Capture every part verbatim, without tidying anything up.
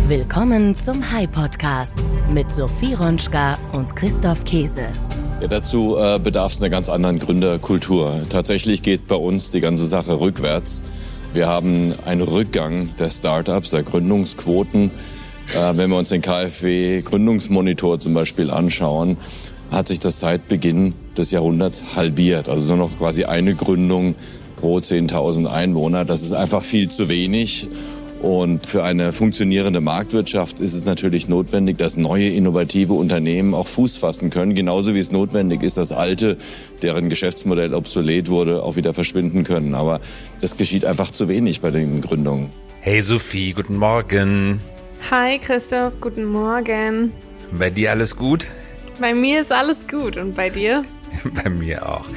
Willkommen zum Hi-Podcast mit Sophie Ronschka und Christoph Käse. Ja, dazu äh, bedarf es einer ganz anderen Gründerkultur. Tatsächlich geht bei uns die ganze Sache rückwärts. Wir haben einen Rückgang der Startups, der Gründungsquoten. Äh, wenn wir uns den K f W-Gründungsmonitor zum Beispiel anschauen, hat sich das seit Beginn des Jahrhunderts halbiert. Also nur noch quasi eine Gründung pro zehntausend Einwohner. Das ist einfach viel zu wenig. Und für eine funktionierende Marktwirtschaft ist es natürlich notwendig, dass neue innovative Unternehmen auch Fuß fassen können. Genauso wie es notwendig ist, dass alte, deren Geschäftsmodell obsolet wurde, auch wieder verschwinden können. Aber das geschieht einfach zu wenig bei den Gründungen. Hey Sophie, guten Morgen. Hi Christoph, guten Morgen. Bei dir alles gut? Bei mir ist alles gut. Und bei dir? Bei mir auch.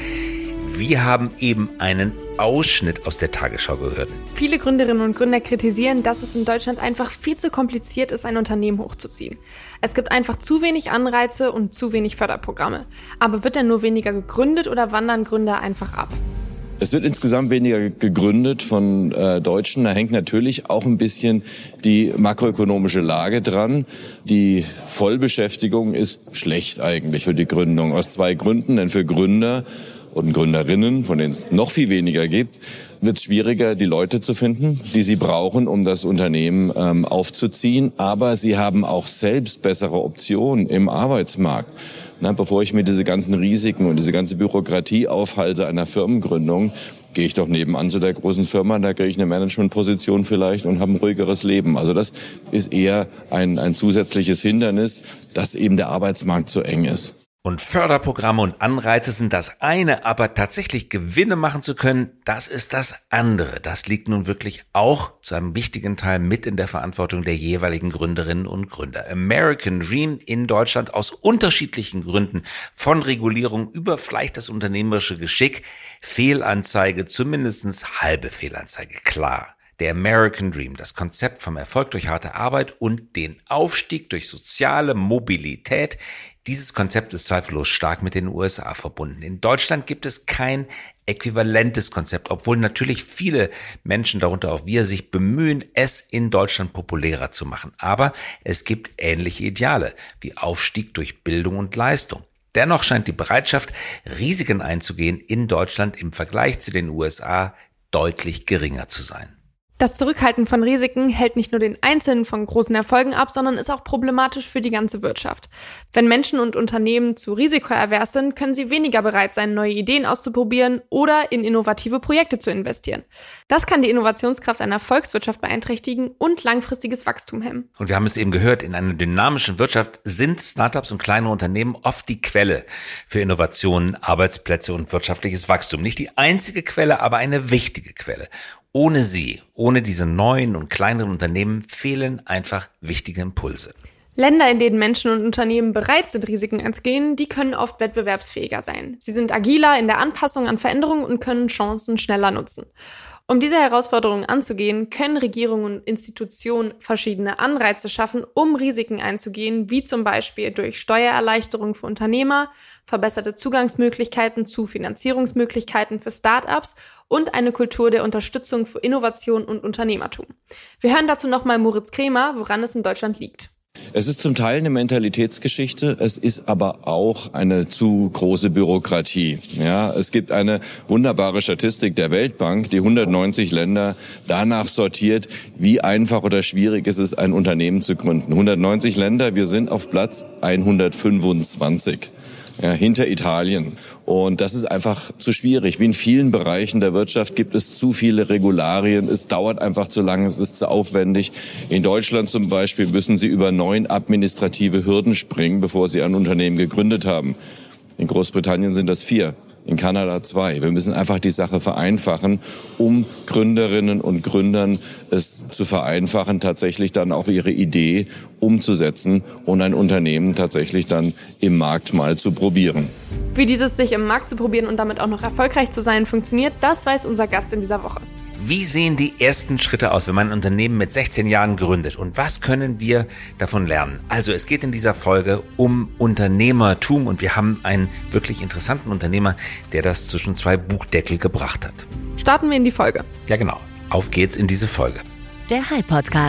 Wir haben eben einen Ausschnitt aus der Tagesschau gehört. Viele Gründerinnen und Gründer kritisieren, dass es in Deutschland einfach viel zu kompliziert ist, ein Unternehmen hochzuziehen. Es gibt einfach zu wenig Anreize und zu wenig Förderprogramme. Aber wird denn nur weniger gegründet oder wandern Gründer einfach ab? Es wird insgesamt weniger gegründet von äh, Deutschen. Da hängt natürlich auch ein bisschen die makroökonomische Lage dran. Die Vollbeschäftigung ist schlecht eigentlich für die Gründung. Aus zwei Gründen. Denn für Gründer und Gründerinnen, von denen es noch viel weniger gibt, wird es schwieriger, die Leute zu finden, die sie brauchen, um das Unternehmen ähm, aufzuziehen. Aber sie haben auch selbst bessere Optionen im Arbeitsmarkt. Na, bevor ich mir diese ganzen Risiken und diese ganze Bürokratie aufhalte einer Firmengründung, gehe ich doch nebenan zu der großen Firma, da kriege ich eine Managementposition vielleicht und habe ein ruhigeres Leben. Also das ist eher ein, ein zusätzliches Hindernis, dass eben der Arbeitsmarkt zu eng ist. Und Förderprogramme und Anreize sind das eine, aber tatsächlich Gewinne machen zu können, das ist das andere. Das liegt nun wirklich auch zu einem wichtigen Teil mit in der Verantwortung der jeweiligen Gründerinnen und Gründer. American Dream in Deutschland aus unterschiedlichen Gründen, von Regulierung über vielleicht das unternehmerische Geschick, Fehlanzeige, zumindest halbe Fehlanzeige, klar. Der American Dream, das Konzept vom Erfolg durch harte Arbeit und den Aufstieg durch soziale Mobilität. Dieses Konzept ist zweifellos stark mit den U S A verbunden. In Deutschland gibt es kein äquivalentes Konzept, obwohl natürlich viele Menschen, darunter auch wir, sich bemühen, es in Deutschland populärer zu machen. Aber es gibt ähnliche Ideale wie Aufstieg durch Bildung und Leistung. Dennoch scheint die Bereitschaft, Risiken einzugehen, in Deutschland im Vergleich zu den U S A deutlich geringer zu sein. Das Zurückhalten von Risiken hält nicht nur den Einzelnen von großen Erfolgen ab, sondern ist auch problematisch für die ganze Wirtschaft. Wenn Menschen und Unternehmen zu risikoavers sind, können sie weniger bereit sein, neue Ideen auszuprobieren oder in innovative Projekte zu investieren. Das kann die Innovationskraft einer Volkswirtschaft beeinträchtigen und langfristiges Wachstum hemmen. Und wir haben es eben gehört, in einer dynamischen Wirtschaft sind Startups und kleine Unternehmen oft die Quelle für Innovationen, Arbeitsplätze und wirtschaftliches Wachstum. Nicht die einzige Quelle, aber eine wichtige Quelle. Ohne sie, ohne diese neuen und kleineren Unternehmen fehlen einfach wichtige Impulse. Länder, in denen Menschen und Unternehmen bereit sind, Risiken einzugehen, die können oft wettbewerbsfähiger sein. Sie sind agiler in der Anpassung an Veränderungen und können Chancen schneller nutzen. Um diese Herausforderungen anzugehen, können Regierungen und Institutionen verschiedene Anreize schaffen, um Risiken einzugehen, wie zum Beispiel durch Steuererleichterungen für Unternehmer, verbesserte Zugangsmöglichkeiten zu Finanzierungsmöglichkeiten für Start-ups und eine Kultur der Unterstützung für Innovation und Unternehmertum. Wir hören dazu nochmal Moritz Krämer, woran es in Deutschland liegt. Es ist zum Teil eine Mentalitätsgeschichte, es ist aber auch eine zu große Bürokratie. Ja, es gibt eine wunderbare Statistik der Weltbank, die hundertneunzig Länder danach sortiert, wie einfach oder schwierig es ist, ein Unternehmen zu gründen. hundertneunzig Länder, wir sind auf Platz hundertfünfundzwanzig. Ja, hinter Italien. Und das ist einfach zu schwierig. Wie in vielen Bereichen der Wirtschaft gibt es zu viele Regularien. Es dauert einfach zu lange, es ist zu aufwendig. In Deutschland zum Beispiel müssen Sie über neun administrative Hürden springen, bevor Sie ein Unternehmen gegründet haben. In Großbritannien sind das vier. In Kanada zwei. Wir müssen einfach die Sache vereinfachen, um Gründerinnen und Gründern es zu vereinfachen, tatsächlich dann auch ihre Idee umzusetzen und ein Unternehmen tatsächlich dann im Markt mal zu probieren. Wie dieses sich im Markt zu probieren und damit auch noch erfolgreich zu sein funktioniert, das weiß unser Gast in dieser Woche. Wie sehen die ersten Schritte aus, wenn man ein Unternehmen mit sechzehn Jahren gründet? Und was können wir davon lernen? Also es geht in dieser Folge um Unternehmertum und wir haben einen wirklich interessanten Unternehmer, der das zwischen zwei Buchdeckel gebracht hat. Starten wir in die Folge. Ja genau, auf geht's in diese Folge. Der Hi-Podcast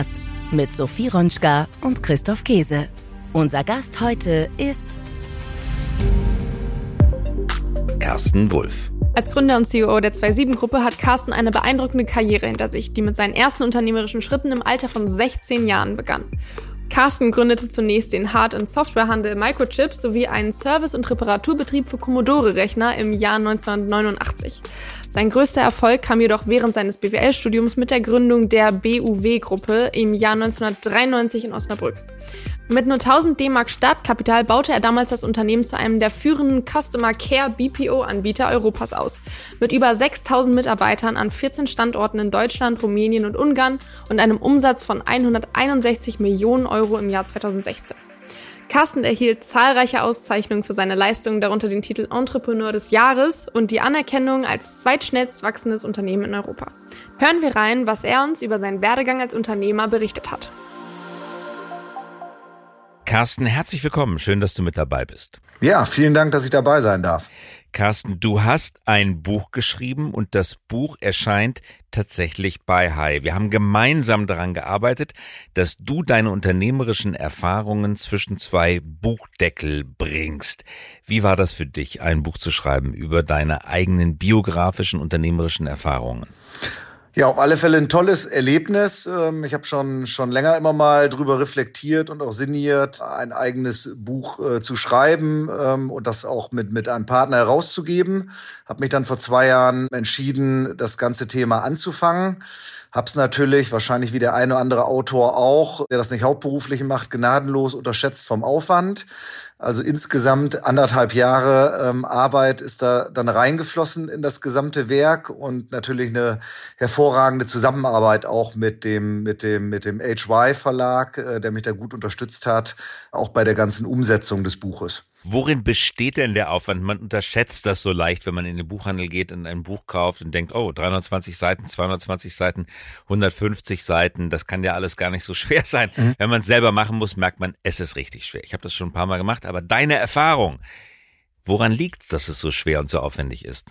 mit Sophie Ronschka und Christoph Käse. Unser Gast heute ist Carsten Wulff. Als Gründer und C E O der zwei sieben Gruppe hat Carsten eine beeindruckende Karriere hinter sich, die mit seinen ersten unternehmerischen Schritten im Alter von sechzehn Jahren begann. Carsten gründete zunächst den Hard- und Softwarehandel Microchips sowie einen Service- und Reparaturbetrieb für Commodore-Rechner im Jahr neunzehnhundertneunundachtzig. Sein größter Erfolg kam jedoch während seines B W L-Studiums mit der Gründung der B U W-Gruppe im Jahr neunzehnhundertdreiundneunzig in Osnabrück. Mit nur tausend D-Mark Startkapital baute er damals das Unternehmen zu einem der führenden Customer Care B P O-Anbieter Europas aus. Mit über sechstausend Mitarbeitern an vierzehn Standorten in Deutschland, Rumänien und Ungarn und einem Umsatz von hunderteinundsechzig Millionen Euro im Jahr zweitausendsechzehn. Carsten erhielt zahlreiche Auszeichnungen für seine Leistungen, darunter den Titel Entrepreneur des Jahres und die Anerkennung als zweitschnellst wachsendes Unternehmen in Europa. Hören wir rein, was er uns über seinen Werdegang als Unternehmer berichtet hat. Carsten, herzlich willkommen. Schön, dass du mit dabei bist. Ja, vielen Dank, dass ich dabei sein darf. Carsten, du hast ein Buch geschrieben und das Buch erscheint tatsächlich bei Hai. Wir haben gemeinsam daran gearbeitet, dass du deine unternehmerischen Erfahrungen zwischen zwei Buchdeckel bringst. Wie war das für dich, ein Buch zu schreiben über deine eigenen biografischen unternehmerischen Erfahrungen? Ja, auf alle Fälle ein tolles Erlebnis. Ich habe schon schon länger immer mal drüber reflektiert und auch sinniert, ein eigenes Buch äh, zu schreiben ähm, und das auch mit mit einem Partner herauszugeben. Habe mich dann vor zwei Jahren entschieden, das ganze Thema anzufangen. Hab's natürlich, wahrscheinlich wie der eine oder andere Autor auch, der das nicht hauptberuflich macht, gnadenlos unterschätzt vom Aufwand. Also insgesamt anderthalb Jahre ähm, Arbeit ist da dann reingeflossen in das gesamte Werk und natürlich eine hervorragende Zusammenarbeit auch mit dem mit dem mit dem H Y Verlag, äh, der mich da gut unterstützt hat, auch bei der ganzen Umsetzung des Buches. Worin besteht denn der Aufwand? Man unterschätzt das so leicht, wenn man in den Buchhandel geht und ein Buch kauft und denkt, oh, dreihundertzwanzig Seiten, zweihundertzwanzig Seiten, hundertfünfzig Seiten, das kann ja alles gar nicht so schwer sein. Mhm. Wenn man es selber machen muss, merkt man, es ist richtig schwer. Ich habe das schon ein paar Mal gemacht, aber deine Erfahrung, woran liegt es, dass es so schwer und so aufwendig ist?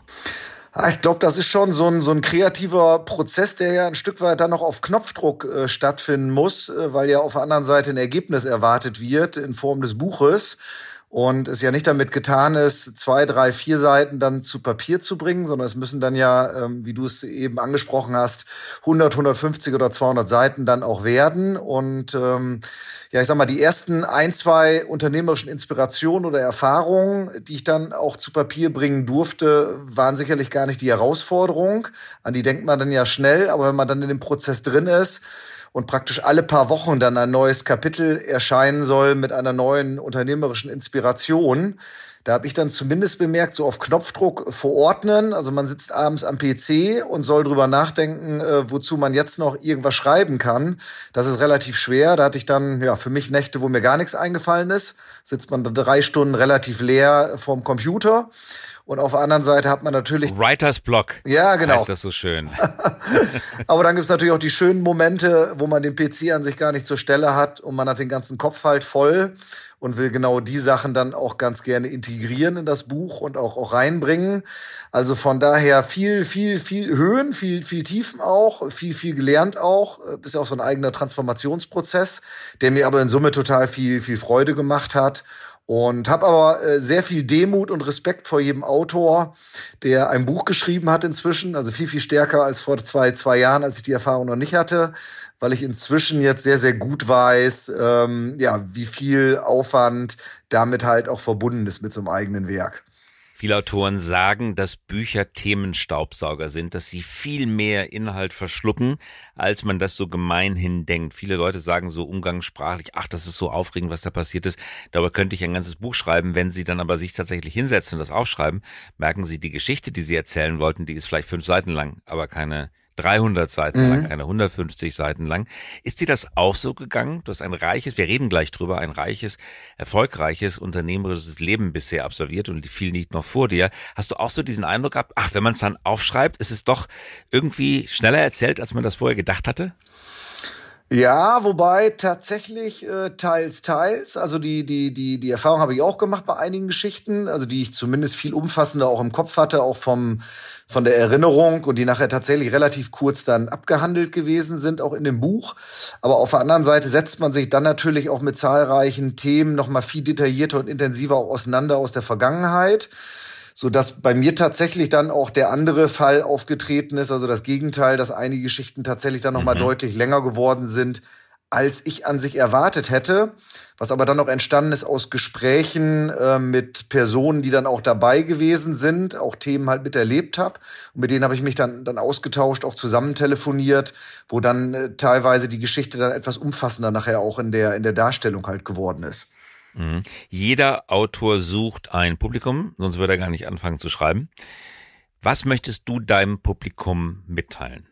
Ich glaube, das ist schon so ein, so ein kreativer Prozess, der ja ein Stück weit dann noch auf Knopfdruck äh, stattfinden muss, äh, weil ja auf der anderen Seite ein Ergebnis erwartet wird in Form des Buches. Und es ja nicht damit getan ist, zwei, drei, vier Seiten dann zu Papier zu bringen, sondern es müssen dann ja, ähm, wie du es eben angesprochen hast, hundert, hundertfünfzig oder zweihundert Seiten dann auch werden. Und ähm, ja, ich sag mal, die ersten ein, zwei unternehmerischen Inspirationen oder Erfahrungen, die ich dann auch zu Papier bringen durfte, waren sicherlich gar nicht die Herausforderung. An die denkt man dann ja schnell, aber wenn man dann in dem Prozess drin ist, und praktisch alle paar Wochen dann ein neues Kapitel erscheinen soll mit einer neuen unternehmerischen Inspiration. Da habe ich dann zumindest bemerkt, so auf Knopfdruck verordnen. Also man sitzt abends am P C und soll drüber nachdenken, äh, wozu man jetzt noch irgendwas schreiben kann. Das ist relativ schwer. Da hatte ich dann ja für mich Nächte, wo mir gar nichts eingefallen ist. Sitzt man da drei Stunden relativ leer vorm Computer. Und auf der anderen Seite hat man natürlich... Writer's Block. Ja, genau. Heißt das so schön. Aber dann gibt's natürlich auch die schönen Momente, wo man den P C an sich gar nicht zur Stelle hat und man hat den ganzen Kopf halt voll und will genau die Sachen dann auch ganz gerne integrieren in das Buch und auch, auch reinbringen. Also von daher viel, viel, viel Höhen, viel, viel Tiefen auch, viel, viel gelernt auch. Ist ja auch so ein eigener Transformationsprozess, der mir aber in Summe total viel, viel Freude gemacht hat. Und habe aber äh, sehr viel Demut und Respekt vor jedem Autor, der ein Buch geschrieben hat inzwischen. Also viel, viel stärker als vor zwei, zwei Jahren, als ich die Erfahrung noch nicht hatte. Weil ich inzwischen jetzt sehr, sehr gut weiß, ähm, ja, wie viel Aufwand damit halt auch verbunden ist mit so einem eigenen Werk. Viele Autoren sagen, dass Bücher Themenstaubsauger sind, dass sie viel mehr Inhalt verschlucken, als man das so gemeinhin denkt. Viele Leute sagen so umgangssprachlich, ach, das ist so aufregend, was da passiert ist. Darüber könnte ich ein ganzes Buch schreiben. Wenn sie dann aber sich tatsächlich hinsetzen und das aufschreiben, merken sie, die Geschichte, die sie erzählen wollten, die ist vielleicht fünf Seiten lang, aber keine dreihundert Seiten lang, keine hundertfünfzig Seiten lang. Ist dir das auch so gegangen? Du hast ein reiches, wir reden gleich drüber, ein reiches, erfolgreiches, unternehmerisches Leben bisher absolviert und viel liegt noch vor dir. Hast du auch so diesen Eindruck gehabt, ach, wenn man es dann aufschreibt, ist es doch irgendwie schneller erzählt, als man das vorher gedacht hatte? Ja, wobei tatsächlich äh, teils, teils. Also die die die die Erfahrung habe ich auch gemacht bei einigen Geschichten, also die ich zumindest viel umfassender auch im Kopf hatte, auch vom von der Erinnerung und die nachher tatsächlich relativ kurz dann abgehandelt gewesen sind, auch in dem Buch. Aber auf der anderen Seite setzt man sich dann natürlich auch mit zahlreichen Themen noch mal viel detaillierter und intensiver auch auseinander aus der Vergangenheit, so dass bei mir tatsächlich dann auch der andere Fall aufgetreten ist, also das Gegenteil, dass einige Geschichten tatsächlich dann noch mal mhm. deutlich länger geworden sind, als ich an sich erwartet hätte, was aber dann noch entstanden ist aus Gesprächen äh, mit Personen, die dann auch dabei gewesen sind, auch Themen halt miterlebt habe. Und mit denen habe ich mich dann dann ausgetauscht, auch zusammen telefoniert, wo dann äh, teilweise die Geschichte dann etwas umfassender nachher auch in der in der Darstellung halt geworden ist. Mhm. Jeder Autor sucht ein Publikum, sonst würde er gar nicht anfangen zu schreiben. Was möchtest du deinem Publikum mitteilen?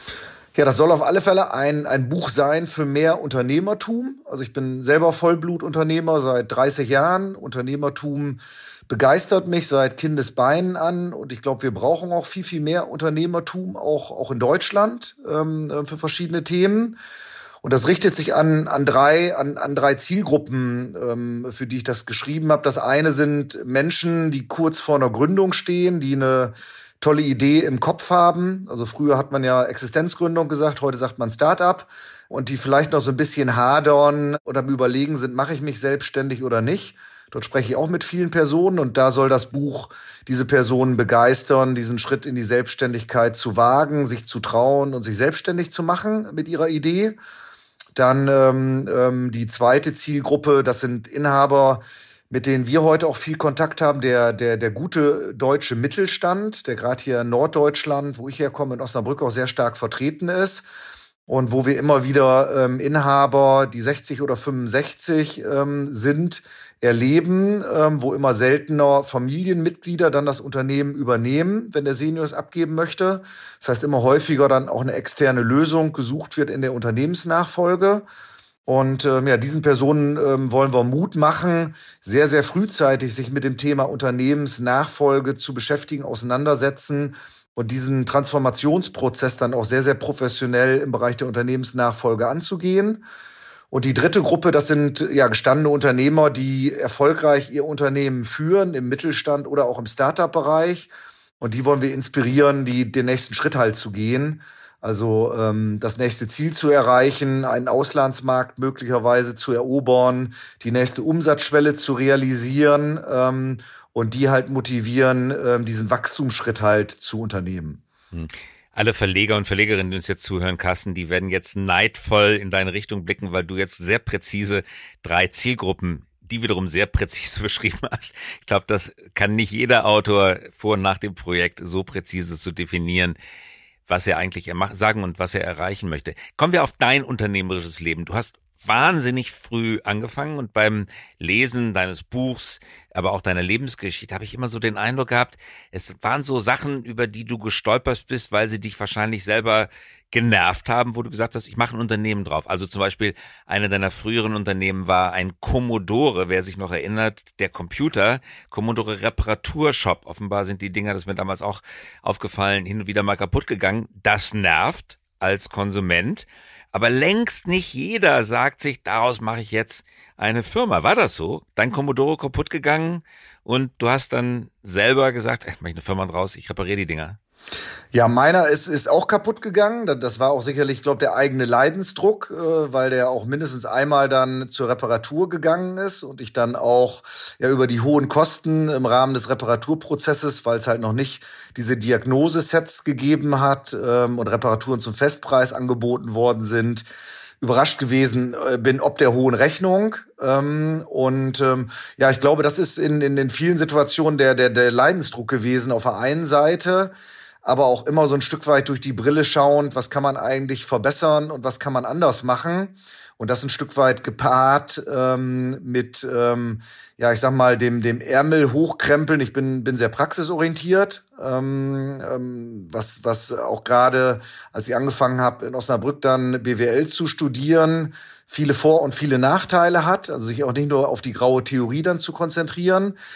Ja, das soll auf alle Fälle ein, ein Buch sein für mehr Unternehmertum. Also ich bin selber Vollblutunternehmer seit dreißig Jahren. Unternehmertum begeistert mich seit Kindesbeinen an. Und ich glaube, wir brauchen auch viel, viel mehr Unternehmertum, auch, auch in Deutschland, ähm, für verschiedene Themen. Und das richtet sich an, an, drei, an, an drei Zielgruppen, ähm, für die ich das geschrieben habe. Das eine sind Menschen, die kurz vor einer Gründung stehen, die eine tolle Idee im Kopf haben. Also früher hat man ja Existenzgründung gesagt, heute sagt man Start-up. Und die vielleicht noch so ein bisschen hadern oder am Überlegen sind, mache ich mich selbstständig oder nicht. Dort spreche ich auch mit vielen Personen und da soll das Buch diese Personen begeistern, diesen Schritt in die Selbstständigkeit zu wagen, sich zu trauen und sich selbstständig zu machen mit ihrer Idee. Dann ähm, ähm, die zweite Zielgruppe, das sind Inhaber, mit denen wir heute auch viel Kontakt haben, der der der gute deutsche Mittelstand, der gerade hier in Norddeutschland, wo ich herkomme, in Osnabrück auch sehr stark vertreten ist und wo wir immer wieder ähm, Inhaber, die sechzig oder fünfundsechzig ähm, sind, erleben, ähm, wo immer seltener Familienmitglieder dann das Unternehmen übernehmen, wenn der Senior es abgeben möchte. Das heißt, immer häufiger dann auch eine externe Lösung gesucht wird in der Unternehmensnachfolge. Und ähm, ja, diesen Personen ähm, wollen wir Mut machen, sehr, sehr frühzeitig sich mit dem Thema Unternehmensnachfolge zu beschäftigen, auseinandersetzen und diesen Transformationsprozess dann auch sehr, sehr professionell im Bereich der Unternehmensnachfolge anzugehen. Und die dritte Gruppe, das sind ja gestandene Unternehmer, die erfolgreich ihr Unternehmen führen, im Mittelstand oder auch im Start-up-Bereich. Und die wollen wir inspirieren, die den nächsten Schritt halt zu gehen. Also ähm, das nächste Ziel zu erreichen, einen Auslandsmarkt möglicherweise zu erobern, die nächste Umsatzschwelle zu realisieren ähm, und die halt motivieren, ähm, diesen Wachstumsschritt halt zu unternehmen. Hm. Alle Verleger und Verlegerinnen, die uns jetzt zuhören, Carsten, die werden jetzt neidvoll in deine Richtung blicken, weil du jetzt sehr präzise drei Zielgruppen, die wiederum sehr präzise beschrieben hast. Ich glaube, das kann nicht jeder Autor vor und nach dem Projekt so präzise zu definieren, was er eigentlich sagen und was er erreichen möchte. Kommen wir auf dein unternehmerisches Leben. Du hast wahnsinnig früh angefangen und beim Lesen deines Buchs, aber auch deiner Lebensgeschichte habe ich immer so den Eindruck gehabt, es waren so Sachen, über die du gestolpert bist, weil sie dich wahrscheinlich selber genervt haben, wo du gesagt hast, ich mache ein Unternehmen drauf. Also zum Beispiel, eine deiner früheren Unternehmen war ein Commodore, wer sich noch erinnert, der Computer, Commodore Reparaturshop. Offenbar sind die Dinger, das ist mir damals auch aufgefallen, hin und wieder mal kaputt gegangen. Das nervt als Konsument. Aber längst nicht jeder sagt sich, daraus mache ich jetzt eine Firma. War das so? Dein Commodore kaputt gegangen und du hast dann selber gesagt, ich mache eine Firma draus, ich repariere die Dinger. Ja, meiner ist ist auch kaputt gegangen. Das war auch sicherlich, glaube der eigene Leidensdruck, äh, weil der auch mindestens einmal dann zur Reparatur gegangen ist und ich dann auch ja über die hohen Kosten im Rahmen des Reparaturprozesses, weil es halt noch nicht diese Diagnosesets gegeben hat ähm, und Reparaturen zum Festpreis angeboten worden sind, überrascht gewesen äh, bin ob der hohen Rechnung. Ähm, und ähm, ja, ich glaube, das ist in in den vielen Situationen der der der Leidensdruck gewesen auf der einen Seite, aber auch immer so ein Stück weit durch die Brille schauend, was kann man eigentlich verbessern und was kann man anders machen. Und das ein Stück weit gepaart ähm, mit, ähm, ja, ich sag mal, dem dem Ärmel hochkrempeln. Ich bin bin sehr praxisorientiert, ähm, ähm, was was auch gerade, als ich angefangen habe, in Osnabrück dann B W L zu studieren, viele Vor- und viele Nachteile hat. Also sich auch nicht nur auf die graue Theorie dann zu konzentrieren.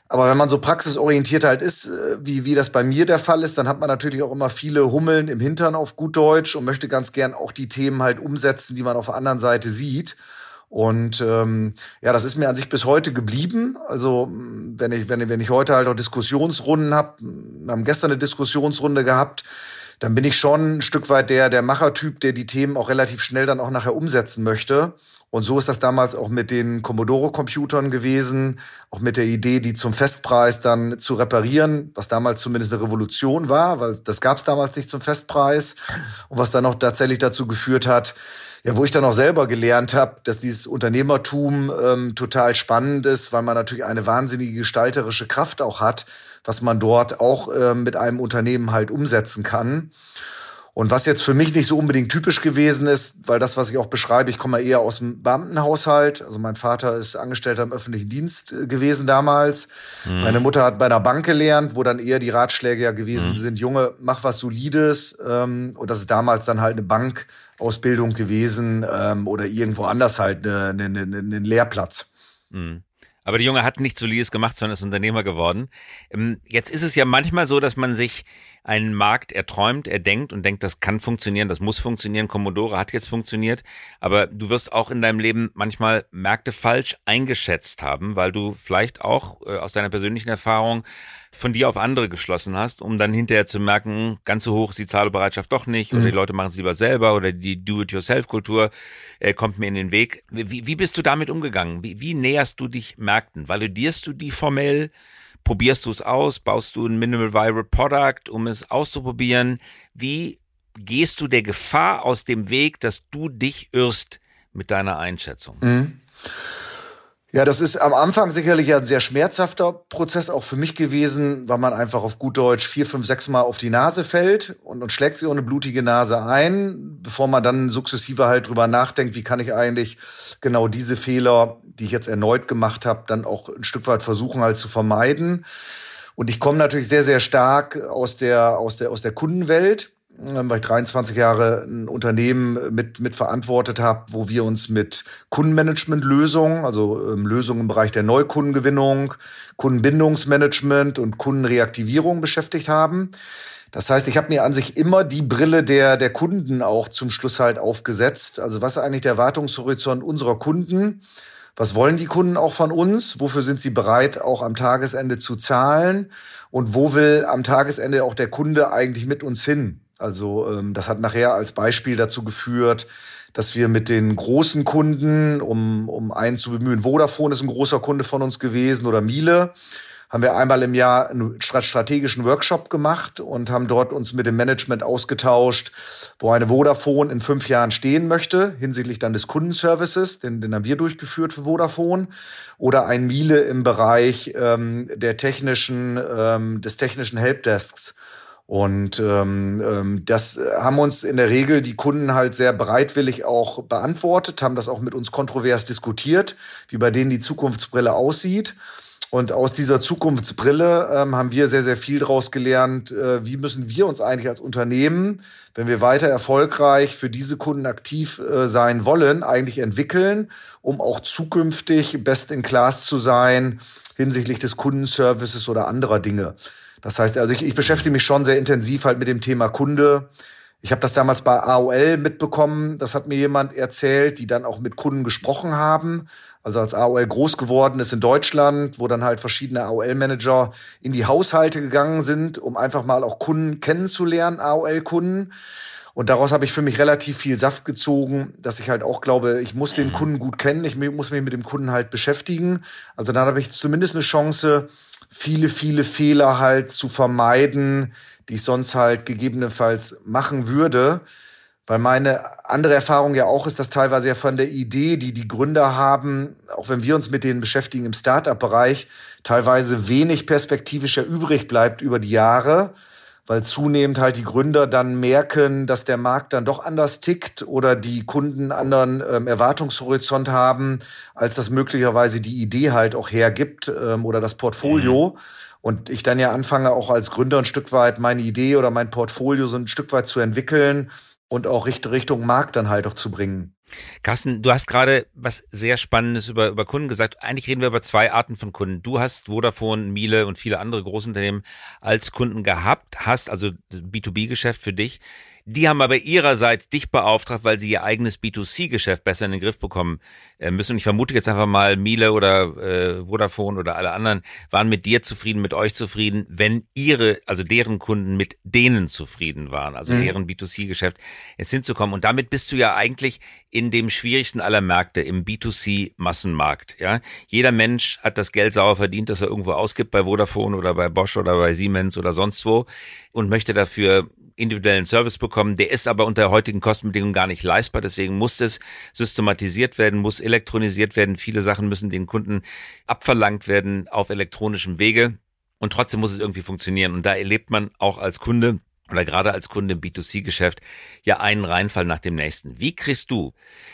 Aber wenn man so praxisorientiert halt ist, wie, wie das bei mir der Fall ist, dann hat man natürlich auch immer viele Hummeln im Hintern auf gut Deutsch und möchte ganz gern auch die Themen halt umsetzen, die man auf der anderen Seite sieht. Und ähm, ja, das ist mir an sich bis heute geblieben. Also wenn ich, wenn ich, wenn ich heute halt auch Diskussionsrunden habe, wir haben gestern eine Diskussionsrunde gehabt, dann bin ich schon ein Stück weit der, der Machertyp, der die Themen auch relativ schnell dann auch nachher umsetzen möchte. Und so ist das damals auch mit den Commodore-Computern gewesen, auch mit der Idee, die zum Festpreis dann zu reparieren, was damals zumindest eine Revolution war, weil das gab es damals nicht zum Festpreis. Und was dann auch tatsächlich dazu geführt hat, ja, wo ich dann auch selber gelernt habe, dass dieses Unternehmertum ähm, total spannend ist, weil man natürlich eine wahnsinnige gestalterische Kraft auch hat, was man dort auch äh, mit einem Unternehmen halt umsetzen kann. Und was jetzt für mich nicht so unbedingt typisch gewesen ist, weil das, was ich auch beschreibe, ich komme eher aus dem Beamtenhaushalt. Also mein Vater ist Angestellter im öffentlichen Dienst gewesen damals. Mhm. Meine Mutter hat bei einer Bank gelernt, wo dann eher die Ratschläge ja gewesen mhm. sind, Junge, mach was Solides. Ähm, und das ist damals dann halt eine Bankausbildung gewesen ähm, oder irgendwo anders halt eine, eine, eine, einen Lehrplatz. Mhm. Aber der Junge hat nichts Solides gemacht, sondern ist Unternehmer geworden. Jetzt ist es ja manchmal so, dass man sich einen Markt erträumt, er denkt und denkt, das kann funktionieren, das muss funktionieren. Commodore hat jetzt funktioniert, aber du wirst auch in deinem Leben manchmal Märkte falsch eingeschätzt haben, weil du vielleicht auch äh, aus deiner persönlichen Erfahrung von dir auf andere geschlossen hast, um dann hinterher zu merken, ganz so hoch ist die Zahlbereitschaft doch nicht, mhm. oder die Leute machen es lieber selber oder die Do-it-yourself-Kultur äh, kommt mir in den Weg. Wie, wie bist du damit umgegangen? Wie, wie näherst du dich Märkten? Validierst du die formell? Probierst du es aus? Baust du ein Minimal Viable Product, um es auszuprobieren? Wie gehst du der Gefahr aus dem Weg, dass du dich irrst mit deiner Einschätzung? Mhm. Ja, das ist am Anfang sicherlich ein sehr schmerzhafter Prozess auch für mich gewesen, weil man einfach auf gut Deutsch vier, fünf, sechs Mal auf die Nase fällt und, und schlägt sich auch eine blutige Nase ein, bevor man dann sukzessive halt drüber nachdenkt, wie kann ich eigentlich genau diese Fehler, die ich jetzt erneut gemacht habe, dann auch ein Stück weit versuchen halt zu vermeiden. Und ich komme natürlich sehr, sehr stark aus der, aus der, aus der Kundenwelt, weil ich dreiundzwanzig Jahre ein Unternehmen mit, mit verantwortet habe, wo wir uns mit Kundenmanagement-Lösungen, also ähm, Lösungen im Bereich der Neukundengewinnung, Kundenbindungsmanagement und Kundenreaktivierung beschäftigt haben. Das heißt, ich habe mir an sich immer die Brille der, der Kunden auch zum Schluss halt aufgesetzt. Also was ist eigentlich der Erwartungshorizont unserer Kunden? Was wollen die Kunden auch von uns? Wofür sind sie bereit, auch am Tagesende zu zahlen? Und wo will am Tagesende auch der Kunde eigentlich mit uns hin? Also ähm, das hat nachher als Beispiel dazu geführt, dass wir mit den großen Kunden, um um einen zu bemühen, Vodafone ist ein großer Kunde von uns gewesen oder Miele, haben wir einmal im Jahr einen strategischen Workshop gemacht und haben dort uns mit dem Management ausgetauscht, wo eine Vodafone in fünf Jahren stehen möchte, hinsichtlich dann des Kundenservices, den, den haben wir durchgeführt für Vodafone, oder ein Miele im Bereich ähm, der technischen, ähm, des technischen Helpdesks. Und ähm, das haben uns in der Regel die Kunden halt sehr bereitwillig auch beantwortet, haben das auch mit uns kontrovers diskutiert, wie bei denen die Zukunftsbrille aussieht. Und aus dieser Zukunftsbrille ähm, haben wir sehr, sehr viel daraus gelernt, äh, wie müssen wir uns eigentlich als Unternehmen, wenn wir weiter erfolgreich für diese Kunden aktiv äh, sein wollen, eigentlich entwickeln, um auch zukünftig best in class zu sein hinsichtlich des Kundenservices oder anderer Dinge. Das heißt, also ich, ich beschäftige mich schon sehr intensiv halt mit dem Thema Kunde. Ich habe das damals bei A O L mitbekommen. Das hat mir jemand erzählt, die dann auch mit Kunden gesprochen haben. Also als A O L groß geworden ist in Deutschland, wo dann halt verschiedene A O L-Manager in die Haushalte gegangen sind, um einfach mal auch Kunden kennenzulernen, A O L-Kunden. Und daraus habe ich für mich relativ viel Saft gezogen, dass ich halt auch glaube, ich muss den Kunden gut kennen, ich muss mich mit dem Kunden halt beschäftigen. Also dann habe ich zumindest eine Chance, viele, viele Fehler halt zu vermeiden, die ich sonst halt gegebenenfalls machen würde. Weil meine andere Erfahrung ja auch ist, dass teilweise ja von der Idee, die die Gründer haben, auch wenn wir uns mit denen beschäftigen im Start-up-Bereich, teilweise wenig perspektivischer übrig bleibt über die Jahre, weil zunehmend halt die Gründer dann merken, dass der Markt dann doch anders tickt oder die Kunden anderen ähm, Erwartungshorizont haben, als das möglicherweise die Idee halt auch hergibt ähm, oder das Portfolio. Mhm. Und ich dann ja anfange, auch als Gründer ein Stück weit meine Idee oder mein Portfolio so ein Stück weit zu entwickeln und auch Richtung Markt dann halt auch zu bringen. Carsten, du hast gerade was sehr Spannendes über, über Kunden gesagt. Eigentlich reden wir über zwei Arten von Kunden. Du hast Vodafone, Miele und viele andere Großunternehmen als Kunden gehabt, hast also B zwei B-Geschäft für dich. Die haben aber ihrerseits dich beauftragt, weil sie ihr eigenes B zwei C-Geschäft besser in den Griff bekommen müssen. Und ich vermute jetzt einfach mal, Miele oder äh, Vodafone oder alle anderen waren mit dir zufrieden, mit euch zufrieden, wenn ihre, also deren Kunden mit denen zufrieden waren, also mhm. deren B zwei C-Geschäft es hinzukommen. Und damit bist du ja eigentlich in dem schwierigsten aller Märkte, im B zwei C-Massenmarkt. Ja, jeder Mensch hat das Geld sauer verdient, das er irgendwo ausgibt, bei Vodafone oder bei Bosch oder bei Siemens oder sonst wo, und möchte dafür individuellen Service bekommen. Der ist aber unter heutigen Kostenbedingungen gar nicht leistbar. Deswegen muss es systematisiert werden, muss elektronisiert werden. Viele Sachen müssen den Kunden abverlangt werden auf elektronischem Wege. Und trotzdem muss es irgendwie funktionieren. Und da erlebt man auch als Kunde oder gerade als Kunde im B zwei C-Geschäft ja einen Reinfall nach dem nächsten. Wie kriegst du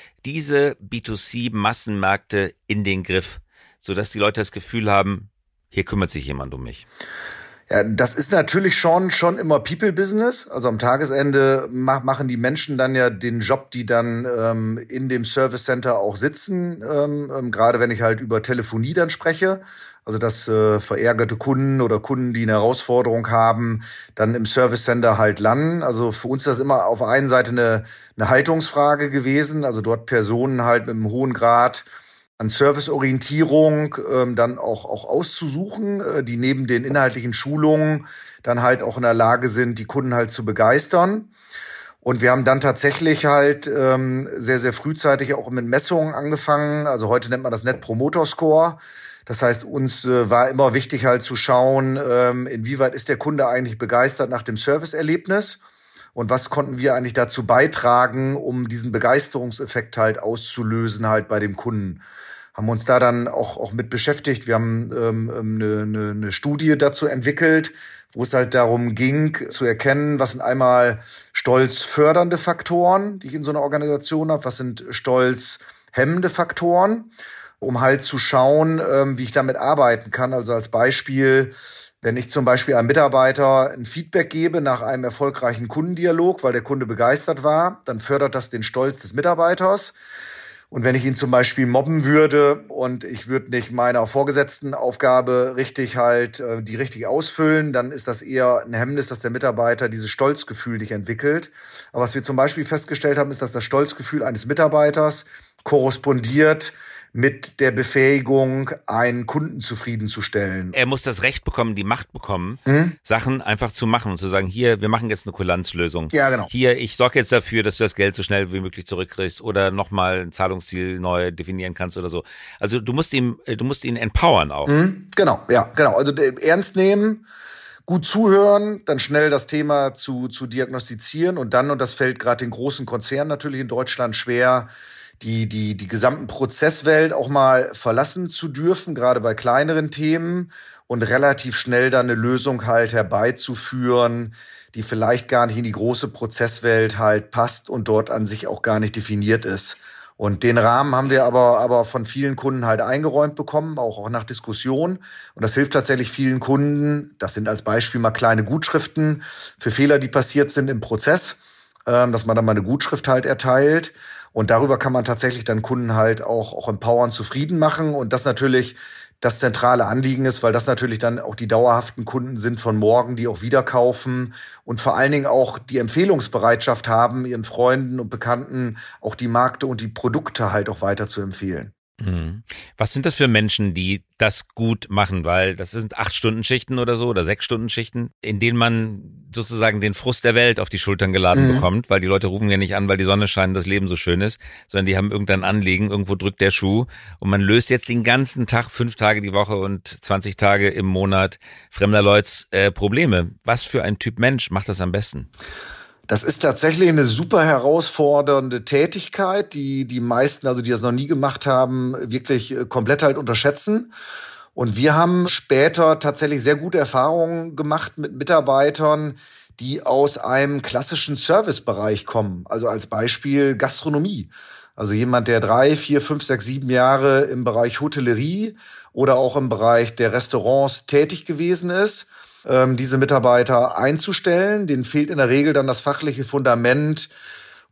diese B zwei C-Massenmärkte in den Griff, sodass die Leute das Gefühl haben, hier kümmert sich jemand um mich? Ja, das ist natürlich schon schon immer People-Business. Also am Tagesende mach, machen die Menschen dann ja den Job, die dann ähm, in dem Service Center auch sitzen. Ähm, ähm, gerade wenn ich halt über Telefonie dann spreche. Also dass äh, verärgerte Kunden oder Kunden, die eine Herausforderung haben, dann im Service Center halt landen. Also für uns ist das immer auf der einen Seite eine, eine Haltungsfrage gewesen. Also dort Personen halt mit einem hohen Grad an Serviceorientierung ähm, dann auch auch auszusuchen, äh, die neben den inhaltlichen Schulungen dann halt auch in der Lage sind, die Kunden halt zu begeistern. Und wir haben dann tatsächlich halt ähm, sehr, sehr frühzeitig auch mit Messungen angefangen. Also heute nennt man das Net Promoter Score. Das heißt, uns äh, war immer wichtig halt zu schauen, ähm, inwieweit ist der Kunde eigentlich begeistert nach dem Serviceerlebnis und was konnten wir eigentlich dazu beitragen, um diesen Begeisterungseffekt halt auszulösen halt bei dem Kunden. Haben uns da dann auch auch mit beschäftigt. Wir haben ähm, eine, eine, eine Studie dazu entwickelt, wo es halt darum ging, zu erkennen, was sind einmal stolzfördernde Faktoren, die ich in so einer Organisation habe, was sind stolzhemmende Faktoren, um halt zu schauen, ähm, wie ich damit arbeiten kann. Also als Beispiel, wenn ich zum Beispiel einem Mitarbeiter ein Feedback gebe nach einem erfolgreichen Kundendialog, weil der Kunde begeistert war, dann fördert das den Stolz des Mitarbeiters. Und wenn ich ihn zum Beispiel mobben würde und ich würde nicht meiner vorgesetzten Aufgabe richtig halt, äh, die richtig ausfüllen, dann ist das eher ein Hemmnis, dass der Mitarbeiter dieses Stolzgefühl nicht entwickelt. Aber was wir zum Beispiel festgestellt haben, ist, dass das Stolzgefühl eines Mitarbeiters korrespondiert mit der Befähigung, einen Kunden zufriedenzustellen. Er muss das Recht bekommen, die Macht bekommen, hm? Sachen einfach zu machen und zu sagen, hier, wir machen jetzt eine Kulanzlösung. Ja, genau. Hier, ich sorge jetzt dafür, dass du das Geld so schnell wie möglich zurückkriegst oder nochmal ein Zahlungsziel neu definieren kannst oder so. Also du musst ihn, du musst ihn empowern auch. Hm? Genau, ja, genau. Also ernst nehmen, gut zuhören, dann schnell das Thema zu, zu diagnostizieren und dann, und das fällt gerade den großen Konzernen natürlich in Deutschland schwer, die die die gesamten Prozesswelt auch mal verlassen zu dürfen, gerade bei kleineren Themen, und relativ schnell dann eine Lösung halt herbeizuführen, die vielleicht gar nicht in die große Prozesswelt halt passt und dort an sich auch gar nicht definiert ist. Und den Rahmen haben wir aber aber von vielen Kunden halt eingeräumt bekommen, auch auch nach Diskussion. Und das hilft tatsächlich vielen Kunden. Das sind als Beispiel mal kleine Gutschriften für Fehler, die passiert sind im Prozess, äh, dass man dann mal eine Gutschrift halt erteilt. Und darüber kann man tatsächlich dann Kunden halt auch, auch empowern, zufrieden machen. Und das natürlich das zentrale Anliegen ist, weil das natürlich dann auch die dauerhaften Kunden sind von morgen, die auch wieder kaufen und vor allen Dingen auch die Empfehlungsbereitschaft haben, ihren Freunden und Bekannten auch die Märkte und die Produkte halt auch weiter zu empfehlen. Was sind das für Menschen, die das gut machen? Weil das sind acht Stunden Schichten oder so oder sechs Stunden Schichten, in denen man sozusagen den Frust der Welt auf die Schultern geladen mhm. bekommt, weil die Leute rufen ja nicht an, weil die Sonne scheint und das Leben so schön ist, sondern die haben irgendein Anliegen, irgendwo drückt der Schuh und man löst jetzt den ganzen Tag, fünf Tage die Woche und zwanzig Tage im Monat fremder Leuts äh, Probleme. Was für ein Typ Mensch macht das am besten? Das ist tatsächlich eine super herausfordernde Tätigkeit, die die meisten, also die das noch nie gemacht haben, wirklich komplett halt unterschätzen. Und wir haben später tatsächlich sehr gute Erfahrungen gemacht mit Mitarbeitern, die aus einem klassischen Servicebereich kommen. Also als Beispiel Gastronomie. Also jemand, der drei, vier, fünf, sechs, sieben Jahre im Bereich Hotellerie oder auch im Bereich der Restaurants tätig gewesen ist, diese Mitarbeiter einzustellen. Denen fehlt in der Regel dann das fachliche Fundament,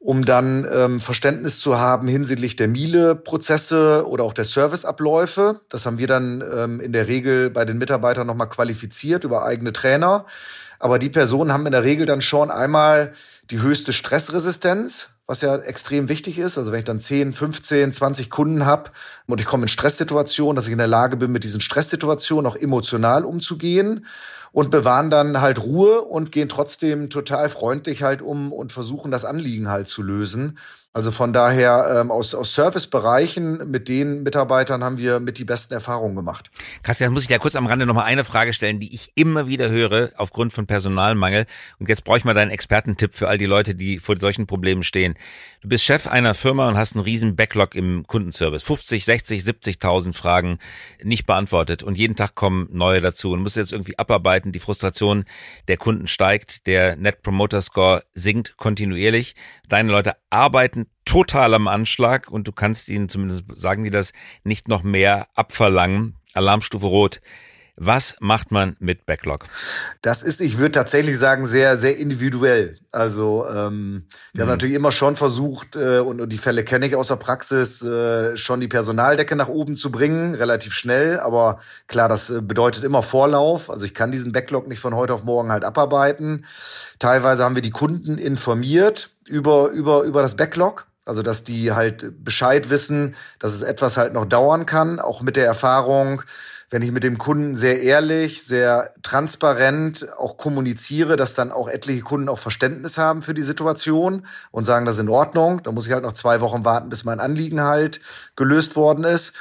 um dann ähm, Verständnis zu haben hinsichtlich der Miele-Prozesse oder auch der Serviceabläufe. Das haben wir dann ähm, in der Regel bei den Mitarbeitern nochmal qualifiziert über eigene Trainer. Aber die Personen haben in der Regel dann schon einmal die höchste Stressresistenz, was ja extrem wichtig ist. Also wenn ich dann zehn, fünfzehn, zwanzig Kunden habe und ich komme in Stresssituationen, dass ich in der Lage bin, mit diesen Stresssituationen auch emotional umzugehen. Und bewahren dann halt Ruhe und gehen trotzdem total freundlich halt um und versuchen das Anliegen halt zu lösen. Also von daher ähm, aus, aus Servicebereichen mit den Mitarbeitern haben wir mit die besten Erfahrungen gemacht. Christian, muss ich da kurz am Rande nochmal eine Frage stellen, die ich immer wieder höre aufgrund von Personalmangel. Und jetzt brauche ich mal deinen Expertentipp für all die Leute, die vor solchen Problemen stehen. Du bist Chef einer Firma und hast einen riesen Backlog im Kundenservice. fünfzig, sechzig, siebzigtausend Fragen nicht beantwortet. Und jeden Tag kommen neue dazu. Und musst jetzt irgendwie abarbeiten. Die Frustration der Kunden steigt. Der Net Promoter Score sinkt kontinuierlich. Deine Leute arbeiten total am Anschlag und du kannst ihnen, zumindest sagen die das, nicht noch mehr abverlangen. Alarmstufe Rot. Was macht man mit Backlog? Das ist, ich würde tatsächlich sagen, sehr, sehr individuell. Also ähm, wir mhm. haben natürlich immer schon versucht, äh, und, und die Fälle kenne ich aus der Praxis, äh, schon die Personaldecke nach oben zu bringen, relativ schnell. Aber klar, das äh, bedeutet immer Vorlauf. Also ich kann diesen Backlog nicht von heute auf morgen halt abarbeiten. Teilweise haben wir die Kunden informiert über über über das Backlog. Also, dass die halt Bescheid wissen, dass es etwas halt noch dauern kann, auch mit der Erfahrung, wenn ich mit dem Kunden sehr ehrlich, sehr transparent auch kommuniziere, dass dann auch etliche Kunden auch Verständnis haben für die Situation und sagen, das ist in Ordnung. Da muss ich halt noch zwei Wochen warten, bis mein Anliegen halt gelöst worden ist.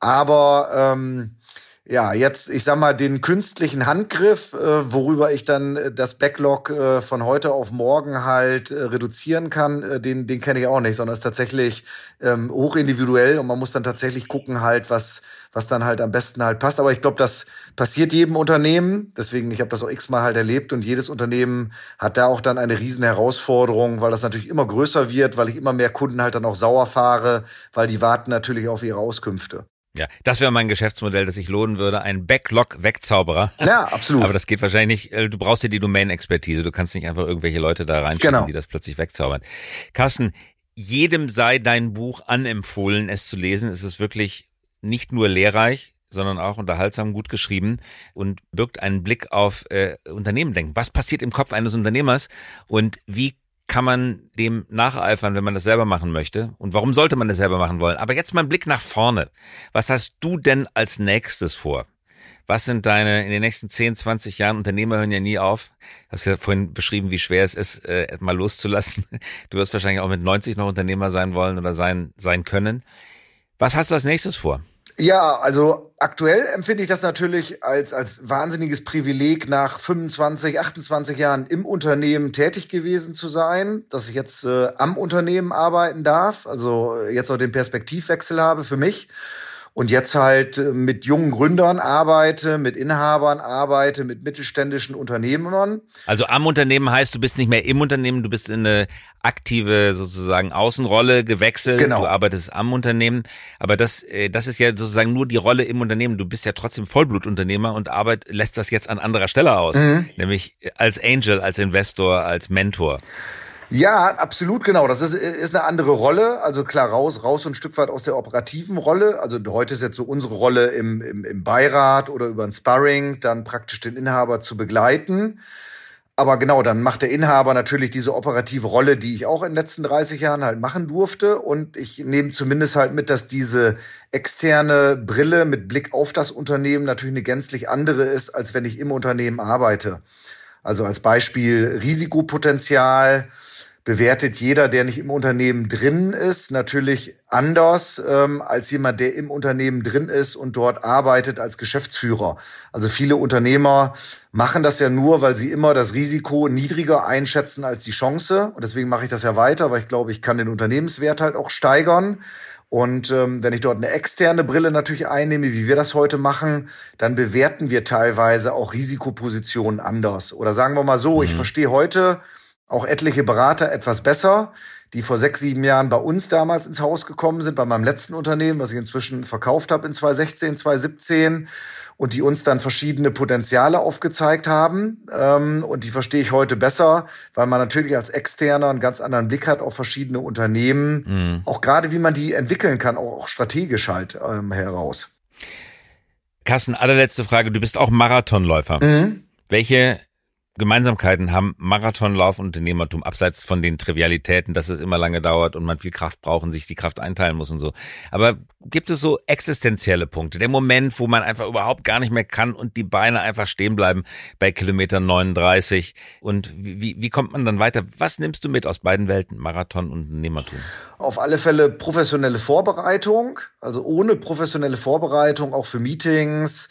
Aber ähm, ja, jetzt, ich sag mal, den künstlichen Handgriff, äh, worüber ich dann äh, das Backlog äh, von heute auf morgen halt äh, reduzieren kann, äh, den, den kenne ich auch nicht, sondern es ist tatsächlich ähm, hochindividuell und man muss dann tatsächlich gucken halt, was, was dann halt am besten halt passt. Aber ich glaube, das passiert jedem Unternehmen. Deswegen, ich habe das auch x-mal halt erlebt und jedes Unternehmen hat da auch dann eine riesen Herausforderung, weil das natürlich immer größer wird, weil ich immer mehr Kunden halt dann auch sauer fahre, weil die warten natürlich auf ihre Auskünfte. Ja, das wäre mein Geschäftsmodell, das sich lohnen würde. Ein Backlog-Wegzauberer. Ja, absolut. Aber das geht wahrscheinlich nicht. Du brauchst ja die Domain-Expertise. Du kannst nicht einfach irgendwelche Leute da reinschicken, genau, die das plötzlich wegzaubern. Carsten, jedem sei dein Buch anempfohlen, es zu lesen. Es ist wirklich nicht nur lehrreich, sondern auch unterhaltsam, gut geschrieben und birgt einen Blick auf äh, Unternehmen denken. Was passiert im Kopf eines Unternehmers und wie kann man dem nacheifern, wenn man das selber machen möchte? Und warum sollte man das selber machen wollen? Aber jetzt mal ein Blick nach vorne. Was hast du denn als nächstes vor? Was sind deine, in den nächsten zehn, zwanzig Jahren, Unternehmer hören ja nie auf. Du hast ja vorhin beschrieben, wie schwer es ist, äh, mal loszulassen. Du wirst wahrscheinlich auch mit neunzig noch Unternehmer sein wollen oder sein, sein können. Was hast du als nächstes vor? Ja, also aktuell empfinde ich das natürlich als als wahnsinniges Privileg, nach fünfundzwanzig, achtundzwanzig Jahren im Unternehmen tätig gewesen zu sein, dass ich jetzt äh, am Unternehmen arbeiten darf, also jetzt auch den Perspektivwechsel habe für mich und jetzt halt äh, mit jungen Gründern arbeite, mit Inhabern arbeite, mit mittelständischen Unternehmern. Also am Unternehmen heißt, du bist nicht mehr im Unternehmen, du bist in eine aktive sozusagen Außenrolle gewechselt, genau. Du arbeitest am Unternehmen, aber das das ist ja sozusagen nur die Rolle im Unternehmen, du bist ja trotzdem Vollblutunternehmer und Arbeit lässt das jetzt an anderer Stelle aus, mhm. nämlich als Angel, als Investor, als Mentor. Ja, absolut, genau. Das ist, ist eine andere Rolle. Also klar, raus, raus so ein Stück weit aus der operativen Rolle. Also heute ist jetzt so unsere Rolle im, im, im Beirat oder über ein Sparring, dann praktisch den Inhaber zu begleiten. Aber genau, dann macht der Inhaber natürlich diese operative Rolle, die ich auch in den letzten dreißig Jahren halt machen durfte. Und ich nehme zumindest halt mit, dass diese externe Brille mit Blick auf das Unternehmen natürlich eine gänzlich andere ist, als wenn ich im Unternehmen arbeite. Also als Beispiel Risikopotenzial bewertet jeder, der nicht im Unternehmen drin ist, natürlich anders ähm, als jemand, der im Unternehmen drin ist und dort arbeitet als Geschäftsführer. Also viele Unternehmer machen das ja nur, weil sie immer das Risiko niedriger einschätzen als die Chance. Und deswegen mache ich das ja weiter, weil ich glaube, ich kann den Unternehmenswert halt auch steigern. Und ähm, wenn ich dort eine externe Brille natürlich einnehme, wie wir das heute machen, dann bewerten wir teilweise auch Risikopositionen anders. Oder sagen wir mal so, mhm. ich verstehe heute auch etliche Berater etwas besser, die vor sechs, sieben Jahren bei uns damals ins Haus gekommen sind, bei meinem letzten Unternehmen, was ich inzwischen verkauft habe in zwanzig sechzehn, zwanzig siebzehn und die uns dann verschiedene Potenziale aufgezeigt haben. Ähm, und die verstehe ich heute besser, weil man natürlich als Externer einen ganz anderen Blick hat auf verschiedene Unternehmen, mhm. auch gerade wie man die entwickeln kann, auch, auch strategisch halt ähm, heraus. Carsten, allerletzte Frage. Du bist auch Marathonläufer. Mhm. Welche Gemeinsamkeiten haben Marathonlauf und Unternehmertum, abseits von den Trivialitäten, dass es immer lange dauert und man viel Kraft braucht und sich die Kraft einteilen muss und so. Aber gibt es so existenzielle Punkte? Der Moment, wo man einfach überhaupt gar nicht mehr kann und die Beine einfach stehen bleiben bei Kilometer neununddreißig. Und wie, wie kommt man dann weiter? Was nimmst du mit aus beiden Welten, Marathon und Unternehmertum? Auf alle Fälle professionelle Vorbereitung. Also ohne professionelle Vorbereitung, auch für Meetings,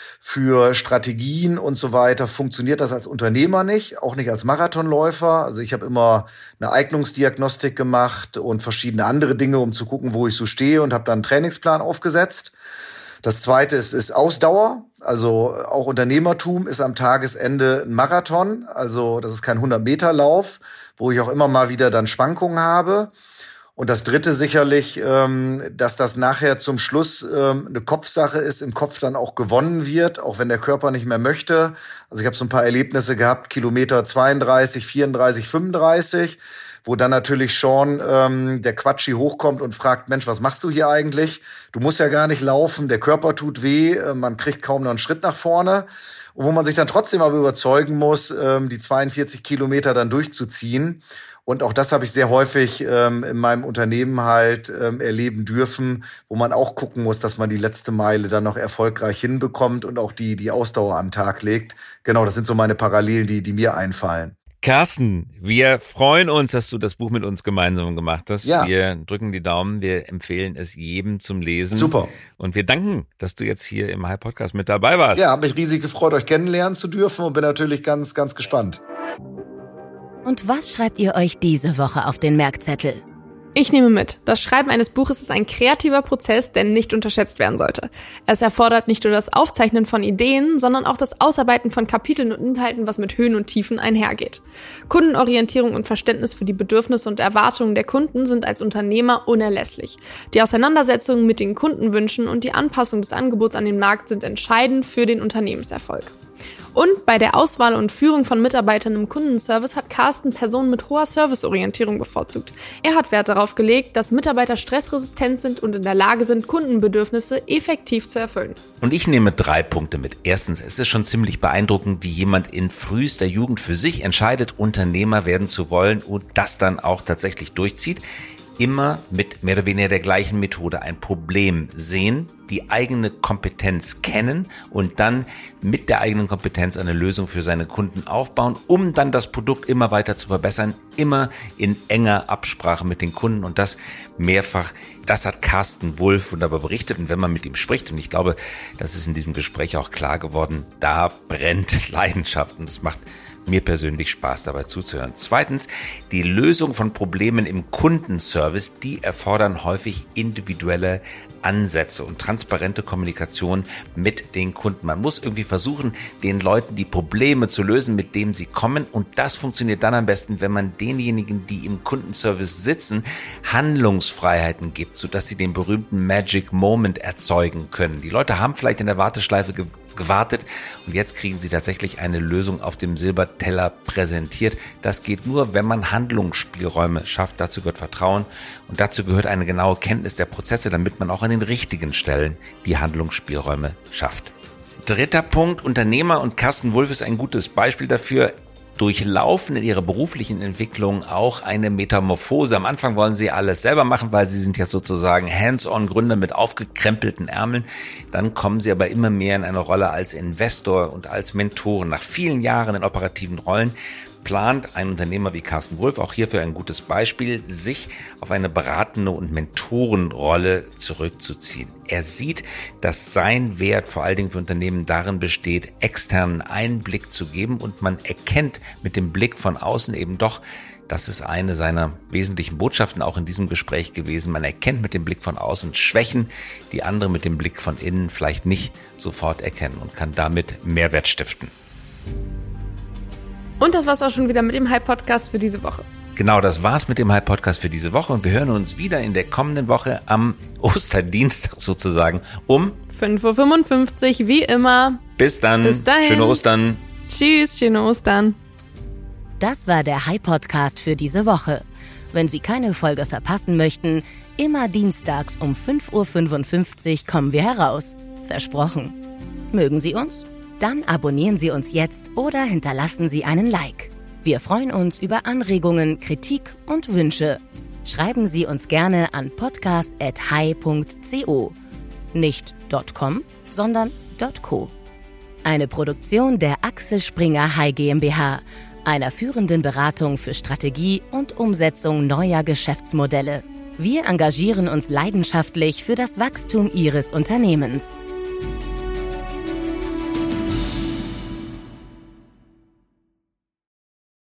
für Strategien und so weiter funktioniert das als Unternehmer nicht, auch nicht als Marathonläufer. Also ich habe immer eine Eignungsdiagnostik gemacht und verschiedene andere Dinge, um zu gucken, wo ich so stehe, und habe dann einen Trainingsplan aufgesetzt. Das Zweite ist, ist Ausdauer. Also auch Unternehmertum ist am Tagesende ein Marathon. Also das ist kein hundert-Meter-Lauf, wo ich auch immer mal wieder dann Schwankungen habe. Und das Dritte sicherlich, ähm, dass das nachher zum Schluss ähm, eine Kopfsache ist, im Kopf dann auch gewonnen wird, auch wenn der Körper nicht mehr möchte. Also ich habe so ein paar Erlebnisse gehabt, Kilometer zweiunddreißig, vierunddreißig, fünfunddreißig, wo dann natürlich schon ähm, der Quatschi hochkommt und fragt, Mensch, was machst du hier eigentlich? Du musst ja gar nicht laufen, der Körper tut weh, äh, man kriegt kaum noch einen Schritt nach vorne. Und wo man sich dann trotzdem aber überzeugen muss, ähm, die zweiundvierzig Kilometer dann durchzuziehen. Und auch das habe ich sehr häufig ähm, in meinem Unternehmen halt ähm, erleben dürfen, wo man auch gucken muss, dass man die letzte Meile dann noch erfolgreich hinbekommt und auch die die Ausdauer an den Tag legt. Genau, das sind so meine Parallelen, die die mir einfallen. Carsten, wir freuen uns, dass du das Buch mit uns gemeinsam gemacht hast. Ja. Wir drücken die Daumen, wir empfehlen es jedem zum Lesen. Super. Und wir danken, dass du jetzt hier im Hype Podcast mit dabei warst. Ja, habe mich riesig gefreut, euch kennenlernen zu dürfen, und bin natürlich ganz, ganz gespannt. Und was schreibt ihr euch diese Woche auf den Merkzettel? Ich nehme mit, das Schreiben eines Buches ist ein kreativer Prozess, der nicht unterschätzt werden sollte. Es erfordert nicht nur das Aufzeichnen von Ideen, sondern auch das Ausarbeiten von Kapiteln und Inhalten, was mit Höhen und Tiefen einhergeht. Kundenorientierung und Verständnis für die Bedürfnisse und Erwartungen der Kunden sind als Unternehmer unerlässlich. Die Auseinandersetzung mit den Kundenwünschen und die Anpassung des Angebots an den Markt sind entscheidend für den Unternehmenserfolg. Und bei der Auswahl und Führung von Mitarbeitern im Kundenservice hat Carsten Personen mit hoher Serviceorientierung bevorzugt. Er hat Wert darauf gelegt, dass Mitarbeiter stressresistent sind und in der Lage sind, Kundenbedürfnisse effektiv zu erfüllen. Und ich nehme drei Punkte mit. Erstens, es ist schon ziemlich beeindruckend, wie jemand in frühester Jugend für sich entscheidet, Unternehmer werden zu wollen und das dann auch tatsächlich durchzieht. Immer mit mehr oder weniger der gleichen Methode ein Problem sehen, die eigene Kompetenz kennen und dann mit der eigenen Kompetenz eine Lösung für seine Kunden aufbauen, um dann das Produkt immer weiter zu verbessern, immer in enger Absprache mit den Kunden, und das mehrfach. Das hat Carsten Wulff wunderbar berichtet, und wenn man mit ihm spricht, und ich glaube, das ist in diesem Gespräch auch klar geworden, da brennt Leidenschaft, und es macht mir persönlich Spaß, dabei zuzuhören. Zweitens, die Lösung von Problemen im Kundenservice, die erfordern häufig individuelle Ansätze und transparente Kommunikation mit den Kunden. Man muss irgendwie versuchen, den Leuten die Probleme zu lösen, mit denen sie kommen, und das funktioniert dann am besten, wenn man denjenigen, die im Kundenservice sitzen, Handlungsfreiheiten gibt, sodass sie den berühmten Magic Moment erzeugen können. Die Leute haben vielleicht in der Warteschleife ge- gewartet und jetzt kriegen sie tatsächlich eine Lösung auf dem Silberteller präsentiert. Das geht nur, wenn man Handlungsspielräume schafft. Dazu gehört Vertrauen und dazu gehört eine genaue Kenntnis der Prozesse, damit man auch an den richtigen Stellen die Handlungsspielräume schafft. Dritter Punkt, Unternehmer, und Carsten Wulff ist ein gutes Beispiel dafür, durchlaufen in ihrer beruflichen Entwicklung auch eine Metamorphose. Am Anfang wollen sie alles selber machen, weil sie sind ja sozusagen Hands-on-Gründer mit aufgekrempelten Ärmeln. Dann kommen sie aber immer mehr in eine Rolle als Investor und als Mentoren. Nach vielen Jahren in operativen Rollen plant ein Unternehmer wie Carsten Wulff, auch hierfür ein gutes Beispiel, sich auf eine beratende und Mentorenrolle zurückzuziehen. Er sieht, dass sein Wert vor allen Dingen für Unternehmen darin besteht, externen Einblick zu geben, und man erkennt mit dem Blick von außen eben doch, das ist eine seiner wesentlichen Botschaften auch in diesem Gespräch gewesen, man erkennt mit dem Blick von außen Schwächen, die andere mit dem Blick von innen vielleicht nicht sofort erkennen, und kann damit Mehrwert stiften. Und das war's auch schon wieder mit dem Hype-Podcast für diese Woche. Genau, das war's mit dem Hype-Podcast für diese Woche und wir hören uns wieder in der kommenden Woche am Osterdienstag sozusagen um fünf Uhr fünfundfünfzig, wie immer. Bis dann. Bis dahin. Schöne Ostern. Tschüss, schöne Ostern. Das war der Hype-Podcast für diese Woche. Wenn Sie keine Folge verpassen möchten, immer dienstags um fünf Uhr fünfundfünfzig kommen wir heraus. Versprochen. Mögen Sie uns? Dann abonnieren Sie uns jetzt oder hinterlassen Sie einen Like. Wir freuen uns über Anregungen, Kritik und Wünsche. Schreiben Sie uns gerne an podcast at hi punkt co. Nicht .com, sondern .co. Eine Produktion der Axel Springer High GmbH, einer führenden Beratung für Strategie und Umsetzung neuer Geschäftsmodelle. Wir engagieren uns leidenschaftlich für das Wachstum Ihres Unternehmens.